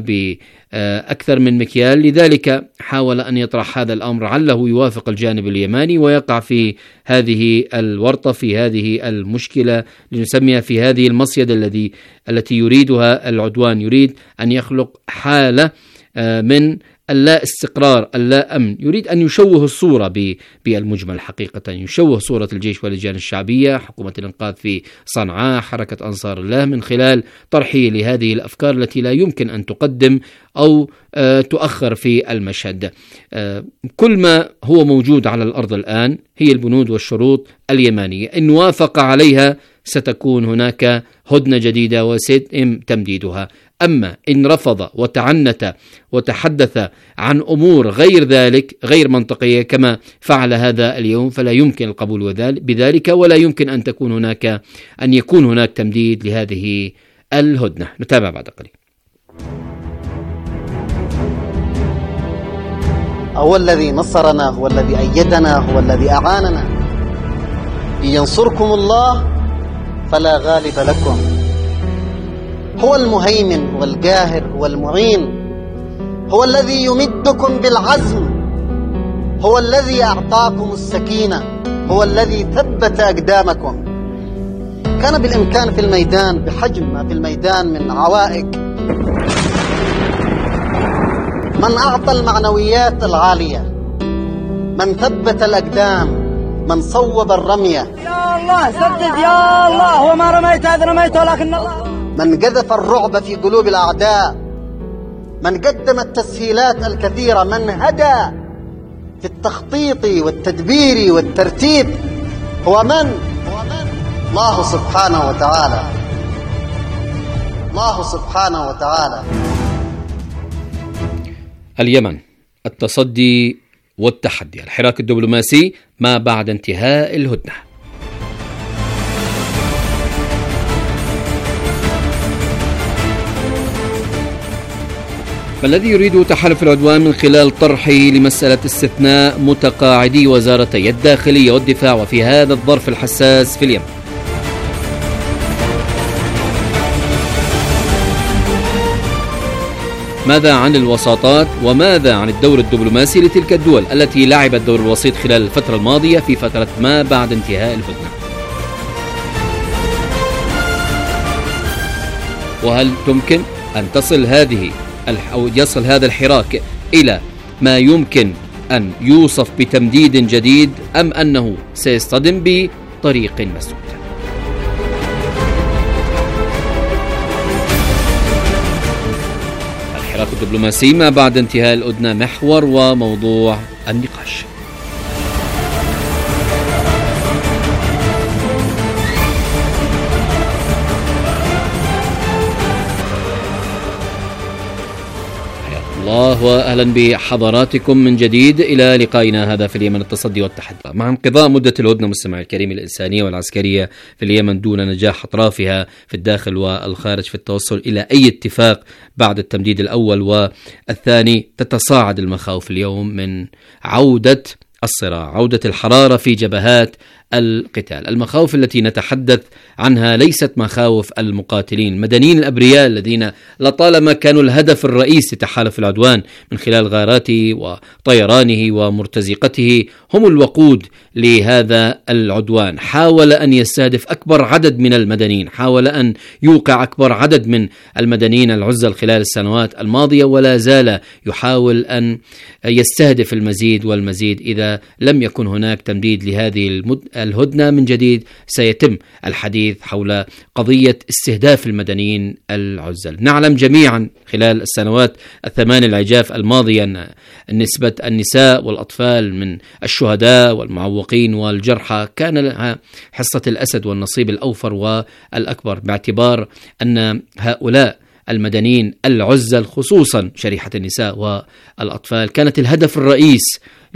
وبأكثر من مكيال. لذلك حاول أن يطرح هذا الأمر عله يوافق الجانب اليماني ويقع في هذه الورطة، في هذه المشكلة لنسميها، في هذه المصيدة التي يريدها العدوان. يريد أن يخلق حالة من اللا استقرار، اللا أمن، يريد أن يشوه الصورة بالمجمل حقيقة، يشوه صورة الجيش واللجان الشعبية، حكومة الإنقاذ في صنعاء، حركة أنصار الله، من خلال طرحه لهذه الأفكار التي لا يمكن أن تقدم أو تؤخر في المشهد. كل ما هو موجود على الأرض الآن هي البنود والشروط اليمانية، إن وافق عليها ستكون هناك هدنة جديدة وسيتم تمديدها. أما إن رفض وتعنت وتحدث عن أمور غير ذلك، غير منطقية كما فعل هذا اليوم، فلا يمكن القبول بذلك، ولا يمكن أن يكون هناك تمديد لهذه الهدنة. نتابع بعد قليل. هو الذي نصرنا، هو الذي أيدنا، هو الذي أعاننا. إن ينصركم الله فلا غالب لكم. هو المهيمن والقاهر والمعين، هو الذي يمدكم بالعزم، هو الذي أعطاكم السكينة، هو الذي ثبت أقدامكم. كان بالإمكان في الميدان بحجم ما في الميدان من عوائق، من أعطى المعنويات العالية، من ثبت الأقدام، من صوب الرمية. يا الله سدد، يا الله، وما رميت هذا رميت ولكن الله. من قذف الرعب في قلوب الأعداء، من قدم التسهيلات الكثيرة، من هدى في التخطيط والتدبير والترتيب، هو من؟ الله سبحانه وتعالى. الله سبحانه وتعالى. اليمن، التصدي والتحدي، الحراك الدبلوماسي ما بعد انتهاء الهدنة. ما الذي يريد تحالف العدوان من خلال طرحه لمسألة استثناء متقاعدي وزارتي الداخلية والدفاع وفي هذا الظرف الحساس في اليمن؟ ماذا عن الوساطات وماذا عن الدور الدبلوماسي لتلك الدول التي لعبت دور الوسيط خلال الفترة الماضية في فترة ما بعد انتهاء الهدنة؟ وهل تمكن أن يصل هذا الحراك إلى ما يمكن أن يوصف بتمديد جديد أم أنه سيصطدم بطريق مسدود؟ الحراك الدبلوماسي ما بعد انتهاء الهدنة محور وموضوع النقاش. الله وأهلا بحضراتكم من جديد إلى لقائنا هذا في اليمن، التصدي والتحدي. مع انقضاء مدة الهدنة مستمع الكريم الإنسانية والعسكرية في اليمن دون نجاح أطرافها في الداخل والخارج في التوصل إلى أي اتفاق بعد التمديد الأول والثاني، تتصاعد المخاوف اليوم من عودة الصراع، عودة الحرارة في جبهات القتال. المخاوف التي نتحدث عنها ليست مخاوف المقاتلين المدنيين الأبرياء الذين لطالما كانوا الهدف الرئيسي لتحالف العدوان من خلال غاراته وطيرانه ومرتزقته، هم الوقود لهذا العدوان. حاول أن يستهدف أكبر عدد من المدنيين، حاول أن يوقع أكبر عدد من المدنيين العزل خلال السنوات الماضية، ولا زال يحاول أن يستهدف المزيد والمزيد. إذا لم يكن هناك تمديد لهذه الهدنة من جديد سيتم الحديث حول قضية استهداف المدنيين العزل. نعلم جميعا خلال السنوات الثمان العجاف الماضية أن نسبة النساء والأطفال من الشهداء والمعوقين والجرحى كان لها حصة الأسد والنصيب الأوفر والأكبر، باعتبار أن هؤلاء المدنيين العزل خصوصا شريحة النساء والأطفال كانت الهدف الرئيس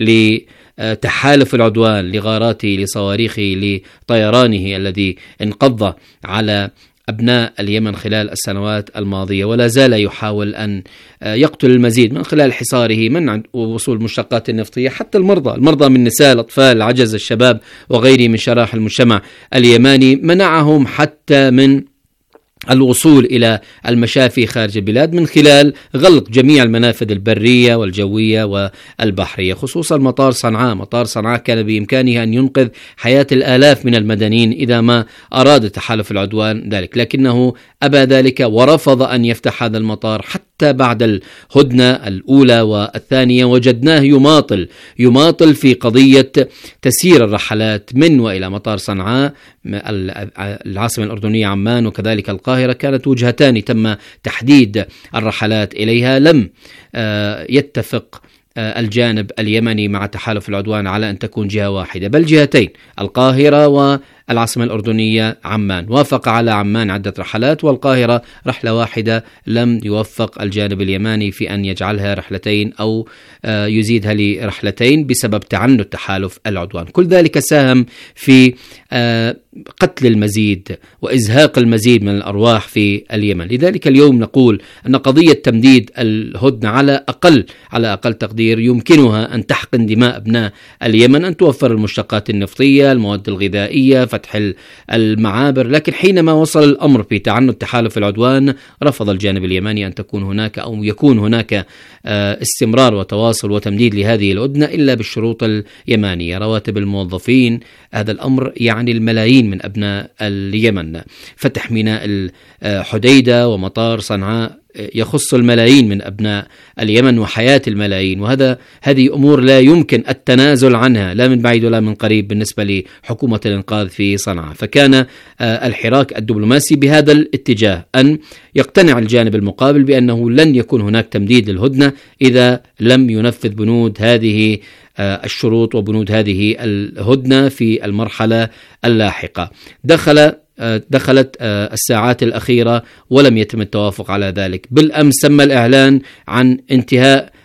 لتحالف العدوان، لغاراته، لصواريخه، لطيرانه الذي انقض على أبناء اليمن خلال السنوات الماضية، ولا زال يحاول أن يقتل المزيد من خلال حصاره، منع وصول المشتقات النفطية، حتى المرضى من النساء، الأطفال، العجز، الشباب وغيره من شرائح المجتمع اليماني، منعهم حتى من الوصول إلى المشافي خارج البلاد من خلال غلق جميع المنافذ البرية والجوية والبحرية، خصوصا مطار صنعاء. مطار صنعاء كان بإمكانه أن ينقذ حياة الآلاف من المدنيين إذا ما أراد تحالف العدوان ذلك، لكنه أبى ذلك ورفض أن يفتح هذا المطار. حتى بعد الهدنة الأولى والثانية وجدناه يماطل في قضية تسيير الرحلات من وإلى مطار صنعاء، العاصمة الأردنية عمان وكذلك القاهرة، كانت وجهتان تم تحديد الرحلات إليها. لم يتفق الجانب اليمني مع تحالف العدوان على أن تكون جهة واحدة، بل جهتين، القاهرة والعاصمة الأردنية عمان. وافق على عمان عدة رحلات، والقاهرة رحلة واحدة. لم يوفق الجانب اليماني في أن يجعلها رحلتين أو يزيدها لرحلتين بسبب تعنت تحالف العدوان. كل ذلك ساهم في قتل المزيد وإزهاق المزيد من الأرواح في اليمن. لذلك اليوم نقول أن قضية تمديد الهدنة على أقل تقدير يمكنها أن تحقن دماء أبناء اليمن، أن توفر المشتقات النفطية، المواد الغذائية، فتح المعابر. لكن حينما وصل الأمر في تعنت تحالف العدوان رفض الجانب اليمني أن تكون هناك أو يكون هناك استمرار وتواصل وتمديد لهذه الهدنة إلا بالشروط اليمانية، رواتب الموظفين. هذا الأمر يعني الملايين من أبناء اليمن. فتح ميناء الحديدة ومطار صنعاء يخص الملايين من أبناء اليمن وحياة الملايين، هذه أمور لا يمكن التنازل عنها لا من بعيد ولا من قريب بالنسبة لحكومة الإنقاذ في صنعاء. فكان الحراك الدبلوماسي بهذا الاتجاه، أن يقتنع الجانب المقابل بأنه لن يكون هناك تمديد للهدنة إذا لم ينفذ بنود هذه الشروط وبنود هذه الهدنة في المرحلة اللاحقة. دخلت الساعات الأخيرة ولم يتم التوافق على ذلك. بالأمس تم الإعلان عن انتهاء